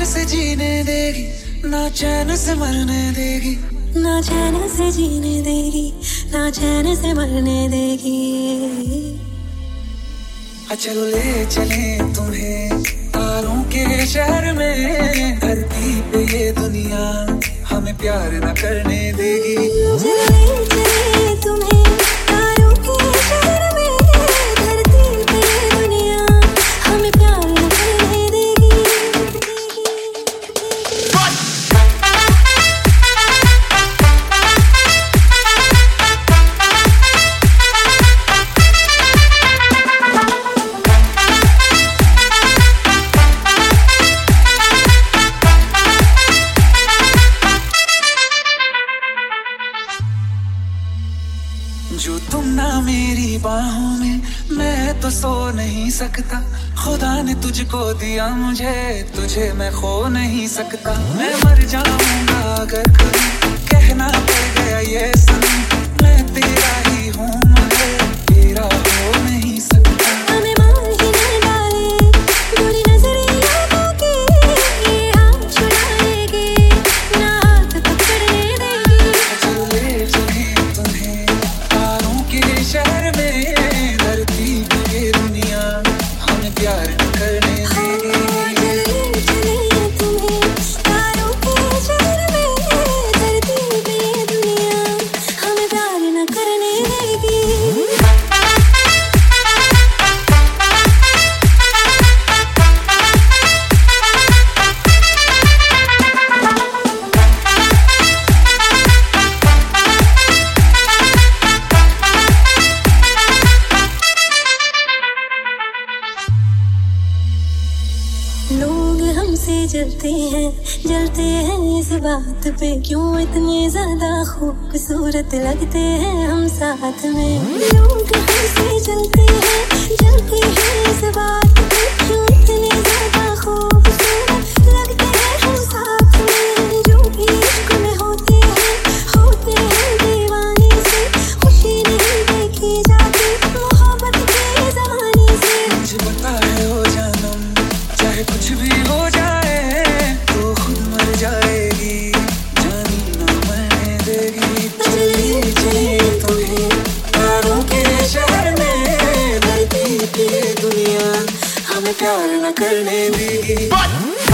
से जीने देगी, ना चैन से मरने देगी, ना चैन से जीने देगी, ना चैन से मरने देगी। चलो ले चले तुम्हें तारों के शहर में, धरती पे ये दुनिया हमें प्यार न करने देगी। चलो ले चले तुम्हें तारों के शहर में, धरती पे ये दुनिया हमें प्यार न करने देगी। जो तुम ना मेरी बाहों में, मैं तो सो नहीं सकता। खुदा ने तुझको दिया मुझे, तुझे मैं खो नहीं सकता। मैं मर जाऊंगा अगर कभी कहना पड़ गया ये सनम, मैं तेरा ही हूँ मगर तेरा हो नहीं सकता। हमें मार ही न डाले बुरी नजरियों की, ये हाथ छुड़ाएंगे ना हाथ पकड़ने देगी। चलो ले चले तुम्हें तारों के शहर में, धरती पे ये दुनिया हमें प्यार न करने देगी। चले तुम्हें तारों के शहर में, धरती पे ये दुनिया हमें प्यार न करने देगी। लोग हमसे जलते हैं इस बात पे, क्यों इतने ज्यादा खूबसूरत लगते हैं हम साथ में। लोग हमसे जलते हैं इस बात पे, क्यों इतने ज्यादा खूबसूरत लगते हैं हम साथ में। जो भी इश्क में होते हैं दीवाने से, खुशी नहीं देखी जाती मोहब्बत के जमाने से। मुझे पता है ओ जानम, चाहे कुछ भी हो जाए तो खुद मर जाएगी, जानी ना मरने देगी। चले चले तुम्हें तारों के शहर में, धरती पे ये दुनिया हमें प्यार न करने देगी।